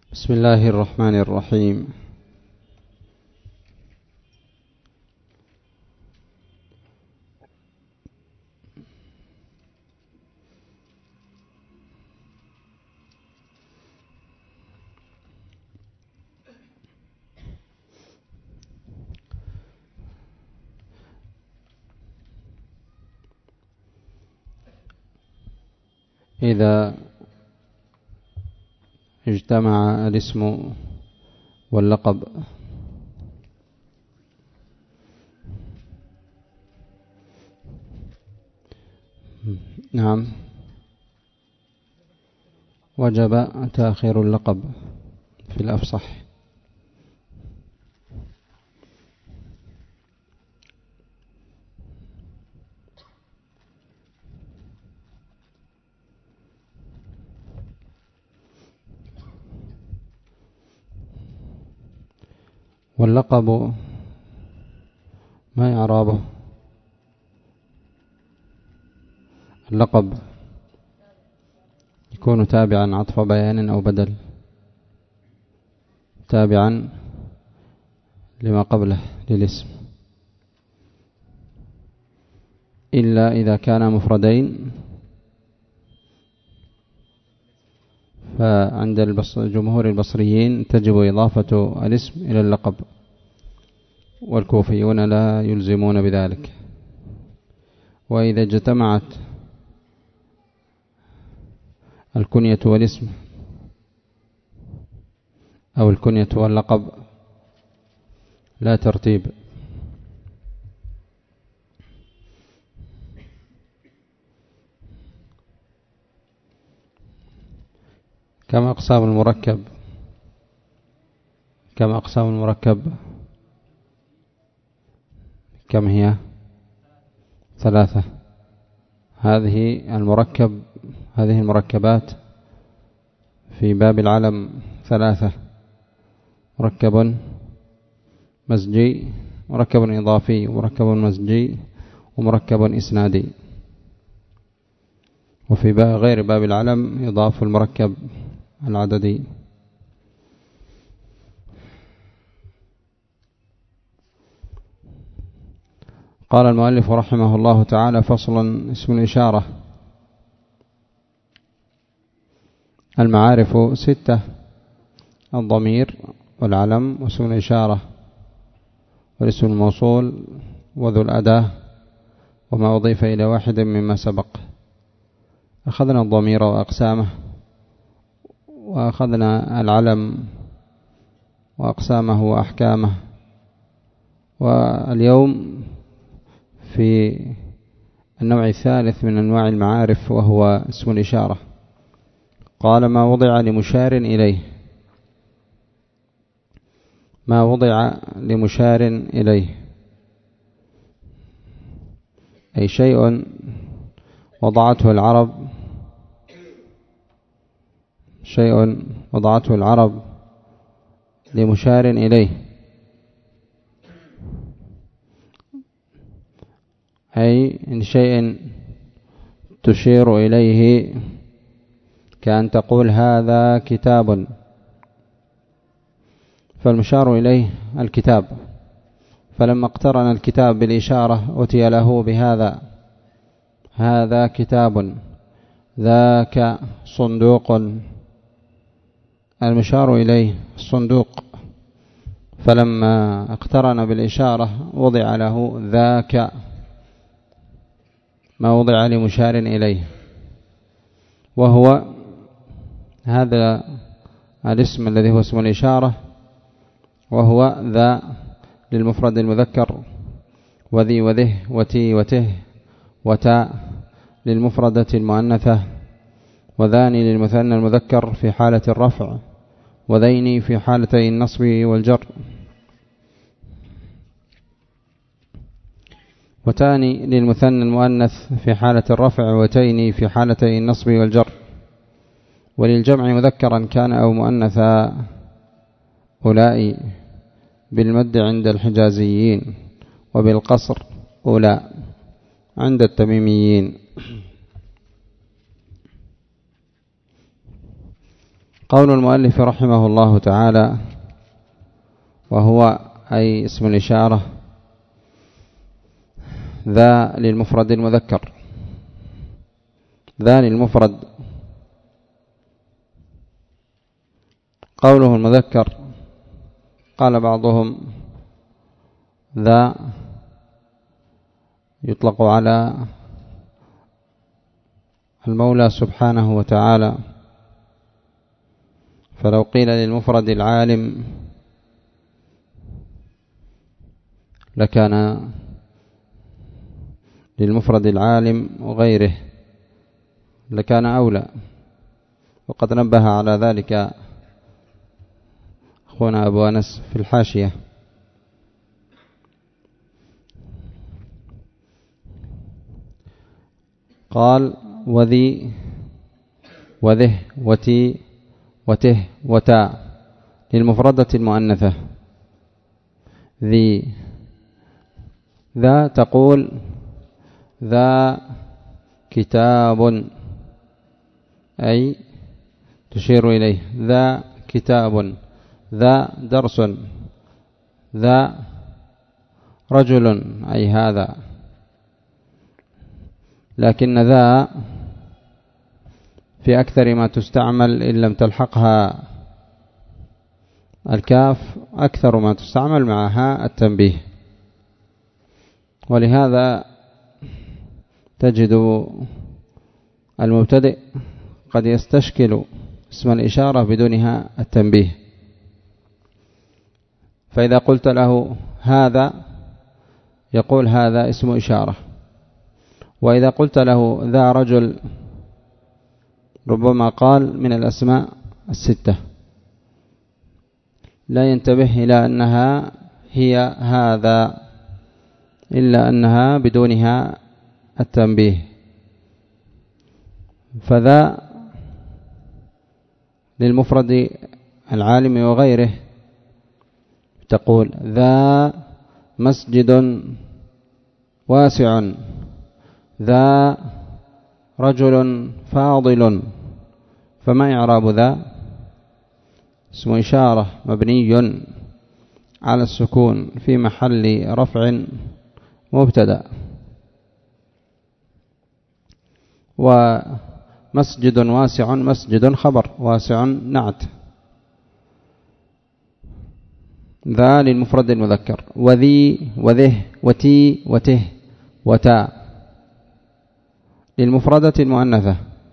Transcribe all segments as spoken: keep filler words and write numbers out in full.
بسم الله الرحمن الرحيم. إذا اجتمع الاسم واللقب نعم وجب تأخير اللقب في الأفصح. واللقب ما إعرابه؟ اللقب يكون تابعا عطف بيان أو بدل، تابعا لما قبله للاسم، إلا إذا كان مفردين، فعند جمهور البصريين تجب إضافة الاسم إلى اللقب، والكوفيون لا يلزمون بذلك. وإذا اجتمعت الكنية والاسم أو الكنية واللقب لا ترتيب. كما أقسام المركب كما أقسام المركب كم هي؟ ثلاثة. هذه المركب هذه المركبات في باب العلم ثلاثة: مركب مزجي، مركب إضافي، ومركب مزجي، ومركب إسنادي. وفي غير باب العلم يضاف المركب العددي. قال المؤلف رحمه الله تعالى: فصل. اسم الإشارة. المعارف ستة: الضمير والعلم واسم الإشارة والاسم الموصول وذو الأداة وما أضيف إلى واحد مما سبق. أخذنا الضمير وأقسامه، وأخذنا العلم وأقسامه وأحكامه، واليوم في النوع الثالث من أنواع المعارف وهو اسم الإشارة. قال: ما وضع لمشار إليه. ما وضع لمشار إليه أي شيء وضعته العرب شيء وضعته العرب لمشار إليه، أي إن شيء تشير إليه، كأن تقول هذا كتاب، فالمشار إليه الكتاب، فلما اقترن الكتاب بالإشارة أتي له بهذا: هذا كتاب، ذاك صندوق. المشار إليه الصندوق، فلما اقترن بالإشارة وضع له ذاك، ما وضع لمشار إليه، وهو هذا الاسم الذي هو اسم الإشارة، وهو ذا للمفرد المذكر، وذي وذه وتي وته، وتاء للمفردة المؤنثة، وذاني للمثنى المذكر في حالة الرفع، وذيني في حالتي النصب والجر، وتاني للمثنى المؤنث في حالة الرفع، وتيني في حالتي النصب والجر. وللجمع مذكرا كان أو مؤنثا أولئي بالمد عند الحجازيين، وبالقصر أولاء عند التميميين. قول المؤلف رحمه الله تعالى: وهو أي اسم الإشارة ذا للمفرد المذكر. ذا للمفرد، قوله المذكر قال بعضهم ذا يطلق على المولى سبحانه وتعالى، فلو قيل للمفرد العالم لكان للمفرد العالم وغيره لكان أولى، وقد نبه على ذلك أخونا أبو أنس في الحاشية. قال: وذي وذه وتي وته وتاء للمفردة المؤنثة. ذي ذا تقول ذا كتاب، أي تشير إليه، ذا كتاب، ذا درس، ذا رجل، أي هذا. لكن ذا في أكثر ما تستعمل إن لم تلحقها الكاف أكثر ما تستعمل معها التنبيه، ولهذا تجد المبتدئ قد يستشكل اسم الإشارة بدونها التنبيه. فإذا قلت له هذا يقول هذا اسم إشارة، وإذا قلت له ذا رجل ربما قال من الأسماء الستة، لا ينتبه إلى أنها هي هذا إلا أنها بدونها التنبيه. فذا للمفرد العالم وغيره، تقول ذا مسجد واسع، ذا رجل فاضل. فما إعراب ذا؟ اسم إشارة مبني على السكون في محل رفع مبتدأ. ومسجد واسع، مسجد خبر، واسع نعت. ذا للمفرد المذكر. وذي وذه وتي وته وتاء للمفردة المؤنثة،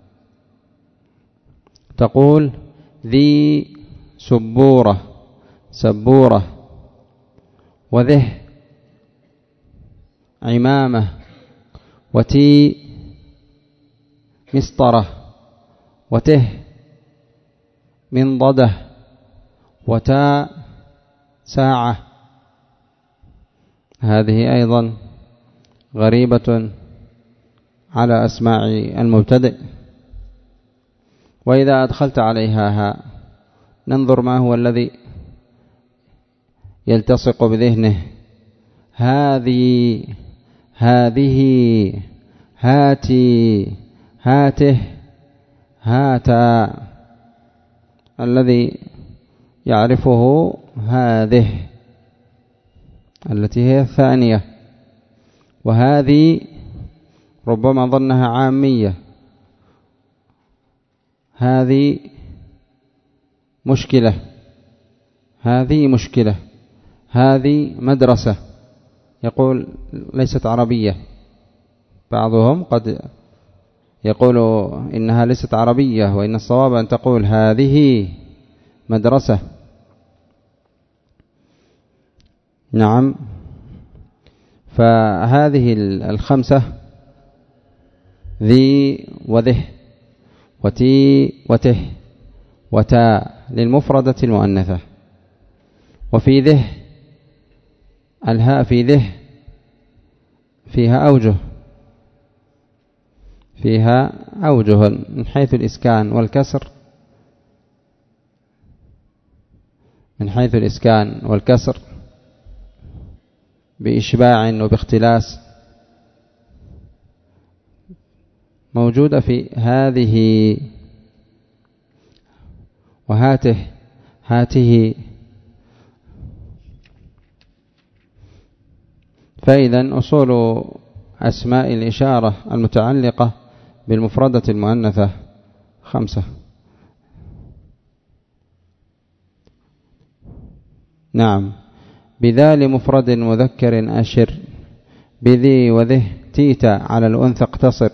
تقول ذي سبورة، سبورة، وذه عمامة، وتي مسطرة، وته منضدة، وتاء ساعة. هذه أيضا غريبة على أسماع المبتدئ. وإذا أدخلت عليها ها ننظر ما هو الذي يلتصق بذهنه. هذه، هذه، هاتي، هاته، هاتا. الذي يعرفه هذه التي هي الثانية. وهذه ربما ظنها عامية، هذه مشكلة، هذه مشكلة، هذه مدرسة. يقول ليست عربية. بعضهم قد يقول إنها ليست عربية، وإن الصواب أن تقول هذه مدرسة. نعم. فهذه الخمسة ذي وذه وتي وته وتاء للمفردة المؤنثة. وفي ذه، الهاء في ذه فيها أوجه، فيها أوجه من حيث الإسكان والكسر، من حيث الإسكان والكسر بإشباع وباختلاس، موجودة في هذه. وهاته هاته. فإذا أصول أسماء الإشارة المتعلقة بالمفردة المؤنثة خمسة. نعم. بذا لمفرد مذكر أشر، بذي وذه تيتا على الأنثى اقتصر.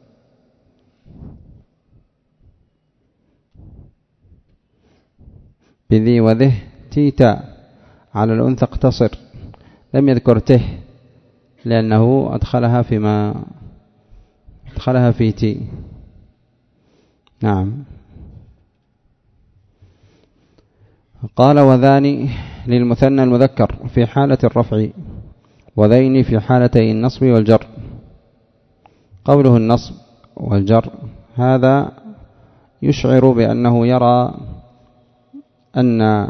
بذي وذه تيتا على الأنثى اقتصر، لم يذكر ته لأنه أدخلها فيما أدخلها في تي. نعم. قال وذان للمثنى المذكر في حالة الرفع، وذين في حالتي النصب والجر. قوله النصب والجر هذا يشعر بأنه يرى أن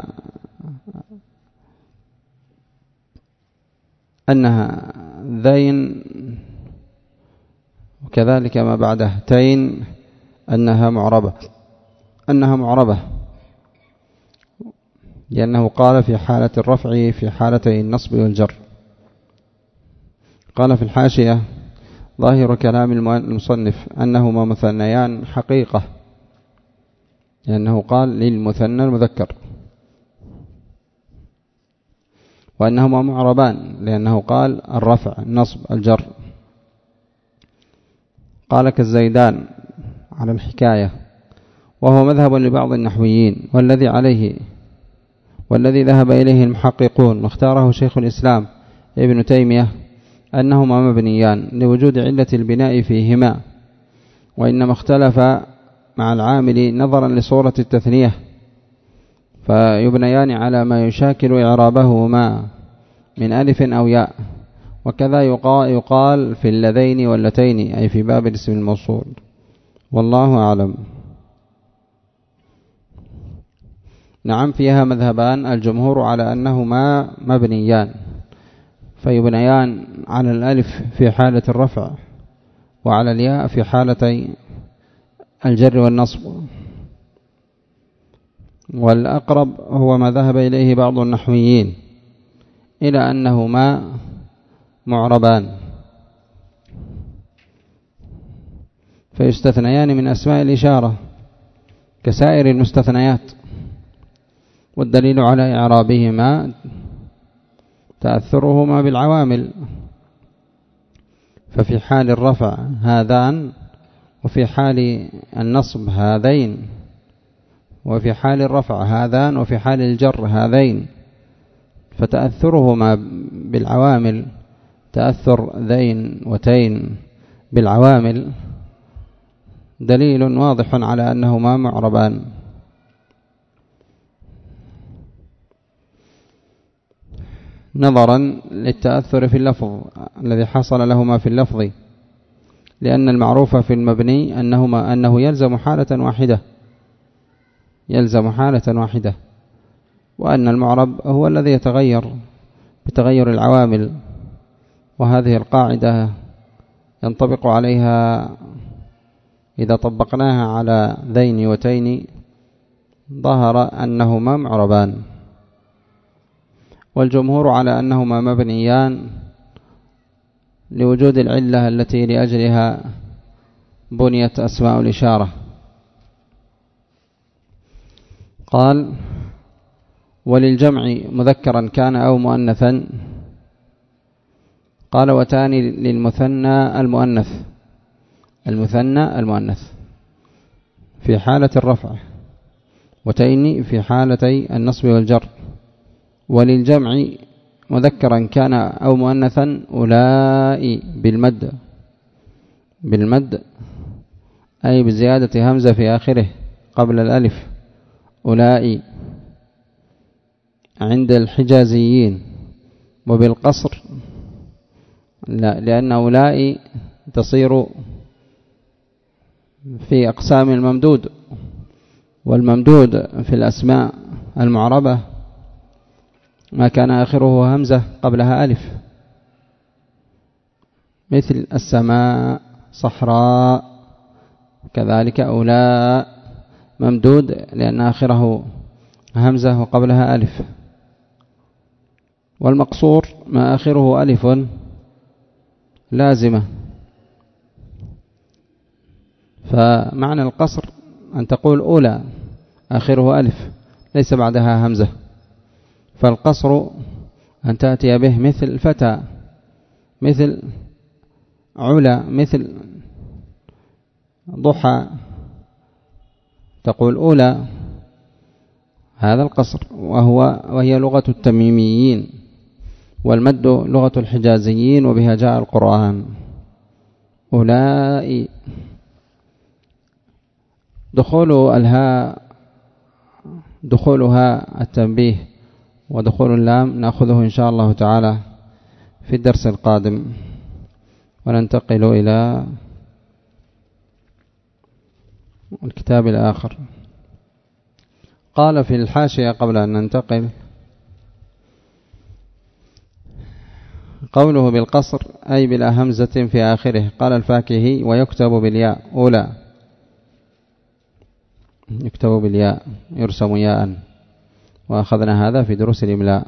أنها ذين وكذلك ما بعده تين أنها معربة أنها معربة لأنه قال في حالة الرفع في حالتي النصب والجر. قال في الحاشية ظاهر كلام المصنف أنهما مثنيان حقيقة، لأنه قال للمثنى المذكر، وأنهما معربان لأنه قال الرفع النصب الجر. قال كالزيدان على الحكاية، وهو مذهب لبعض النحويين، والذي عليه والذي ذهب إليه المحققون واختاره شيخ الإسلام ابن تيمية أنهما مبنيان لوجود علة البناء فيهما، وإنما اختلف مع العامل نظرا لصورة التثنية، فيبنيان على ما يشاكل إعرابهما من ألف أو ياء. وكذا يقال في اللذين واللتين، أي في باب الاسم الموصول. والله أعلم. نعم. فيها مذهبان، الجمهور على أنهما مبنيان، فيبنيان على الألف في حالة الرفع وعلى الياء في حالتي الجر والنصب. والأقرب هو ما ذهب إليه بعض النحويين إلى أنهما معربان، فيستثنيان من أسماء الإشارة كسائر المستثنيات، والدليل على إعرابهما تأثرهما بالعوامل، ففي حال الرفع هذان، وفي حال النصب هذين، وفي حال الرفع هذان، وفي حال الجر هذين، فتأثرهما بالعوامل تأثر ذين وتين بالعوامل دليل واضح على أنهما معربان. نظرا للتأثر في اللفظ الذي حصل لهما في اللفظ، لأن المعروف في المبني أنهما أنه يلزم حالة واحدة يلزم حالة واحدة وأن المعرب هو الذي يتغير بتغير العوامل. وهذه القاعدة ينطبق عليها إذا طبقناها على ذين وتين ظهر أنهما معربان، والجمهور على أنهما مبنيان لوجود العلة التي لأجلها بنيت أسماء الإشارة. قال وللجمع مذكرا كان أو مؤنثا. قال وتاني للمثنى المؤنث المثنى المؤنث في حالة الرفع، وتين في حالتي النصب والجر. وللجمع مذكرا كان أو مؤنثا أولئي بالمد بالمد أي بزيادة همزة في آخره قبل الألف، أولئي عند الحجازيين، وبالقصر لا، لأن أولئي تصير في أقسام الممدود، والممدود في الأسماء المعربة ما كان آخره همزة قبلها ألف، مثل السماء، صحراء، كذلك أولاء ممدود لأن آخره همزة وقبلها ألف، والمقصور ما آخره ألف لازمة. فمعنى القصر أن تقول أولى آخره ألف ليس بعدها همزة، فالقصر أن تأتي به مثل فتى، مثل علا، مثل ضحى، تقول أولى، هذا القصر. وهو وهي لغة التميميين، والمد لغة الحجازيين، وبها جاء القرآن. أولئك. دخول الهاء دخولها التنبيه، ودخول اللام نأخذه إن شاء الله تعالى في الدرس القادم. وننتقل إلى الكتاب الآخر. قال في الحاشية قبل أن ننتقل: قوله بالقصر أي بلا همزة في آخره. قال الفاكهي: ويكتب بالياء أولى، يكتب بالياء يرسم ياء، وأخذنا هذا في دروس الإملاء.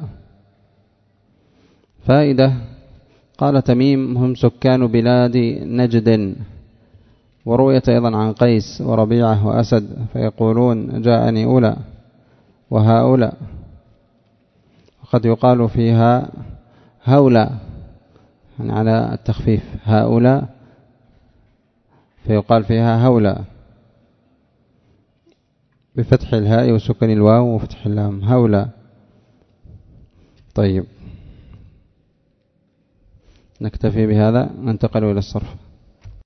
فائدة: قال تميم: هم سكان بلاد نجد. ورؤية أيضا عن قيس وربيعة وأسد، فيقولون جاءني أولى وهؤلاء. وقد يقال فيها هؤلاء يعني على التخفيف، هؤلاء، فيقال فيها هؤلاء بفتح الهاء وسكن الواو وفتح اللام، هؤلاء. طيب، نكتفي بهذا، ننتقل إلى الصرف.